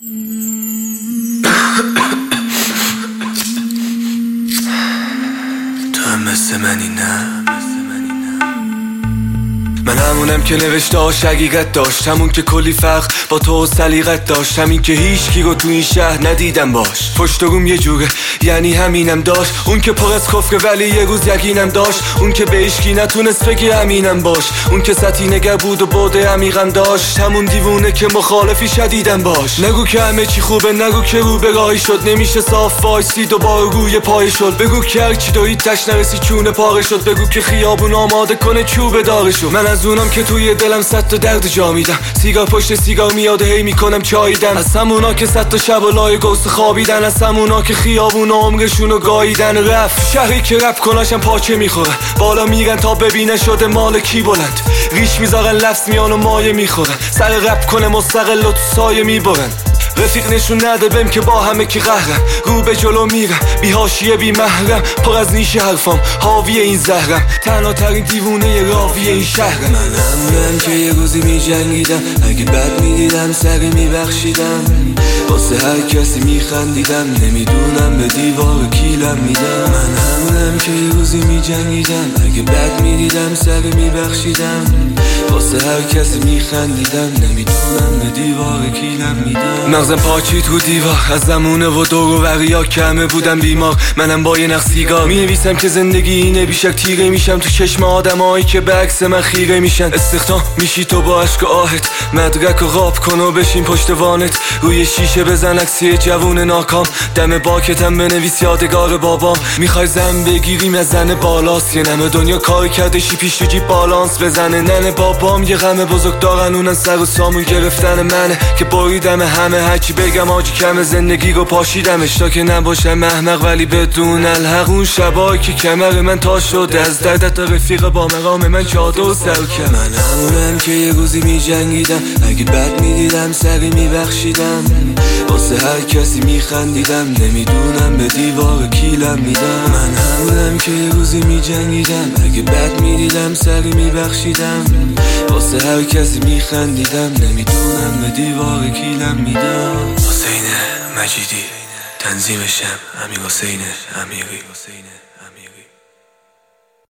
تو هم مثل منی نه؟ من همونم که نوشته‌اش حقیقت داشت، همون که کلی فرق با تو و سلیقت داشت، همین که هیچکی رو تو این شهر ندیدم باش. پشت روم یه جوره یعنی همینم داشت، اون که پر از کفره ولی یه روز یقینم داشت، اون که به هیچکی نتونست بگه همینم باش، اون که سطحی نگر بود و بوده عمیقم داشت، همون دیوونه که مخالفی شدیدم باش. نگو که همه چی خوبه، نگو که رو به راهی شد، نمیشه صاف وایسی دوباره روی پای شد. بگو که هرچی داری تش نرسی چونه پاره شد، بگو که خیابون آماده کنه چوب داغ شد. من از اونم که توی دلم صد تا درد جا میدم، سیگار پشت سیگار میاده هی میکنم چاییدن، از همونا که صد تا شب و لای گوست خوابیدن، از همونا که خیابون عمرشونو گاییدن. رفت شهری که رپ کناشم پاچه میخورن، بالا میرن تا ببینن شده مال کی بلند، ریش میذارن لفظ میان و مایه میخورن، سر رپ کنه مستقل و تو سایه میبرن. رفیق نشون نده بهم که با همه کی قهرم، رو به جلو میرم بی حاشیه بی محرم، پر از نیش حرفام حاوی این زهرم، تنها ترین دیوونه راوی این شهرم. من همونم که یه روزی میجنگیدم، اگه بد میدیدم سری میبخشیدم، واسه هر کسی میخندیدم، نمیدونم به دیوار کیلم میدم. من همونم که یه روزی میجنگیدم، اگه بد میدیدم سری میبخشیدم، واسه هر کسی میخندیدم، نمیدونم به دیوار کیلم میدم. مغزم پاچی تو دیوار از زمونه و دور و وریا کمه بودم بیمار، منم با یه نخ سیگار مینویسم که زندگی اینه، بیشک تیره میشم تو چشم آدمایی که به عکس من خیره میشن. استخدام میشی تو با عشق و آهت، مدرک و غاب کن و بشین پشت وانت، روی شیشه بزن عکسی جوون ناکام، دم باکتم بنویس یادگار بابام. میخوای زن بگیریم از زن بالاست، یه نمه دنیا کار کرده شی پیش تو جیب بالانس بزنه. ننه بابام یه غم بزرگ دارن، اونن سر و سامون گرفتن منه که بریدم همه، هرچی بگم آجی کم زندگی رو پاشیدمش تا که نباشم محمق ولی بدون الحق. اون شبایی که کمر من تا شده از دردت رفیق با مقام من چادر و سر کرد. من همونم که یه روزی میجنگیدم، اگه بد میدیدم سری میبخشیدم، واسه هر کسی میخندیدم، نمیدونم به دیوار کیلم میدم. من همونم که یه روزی میجنگیدم، اگه بد میدیدم سری میبخشیدم، واسه هر کسی میخندیدم، نمیدونم به دیوار کیلم میدم. حسین مجیدی، تنظیمشم امیر حسین امیری.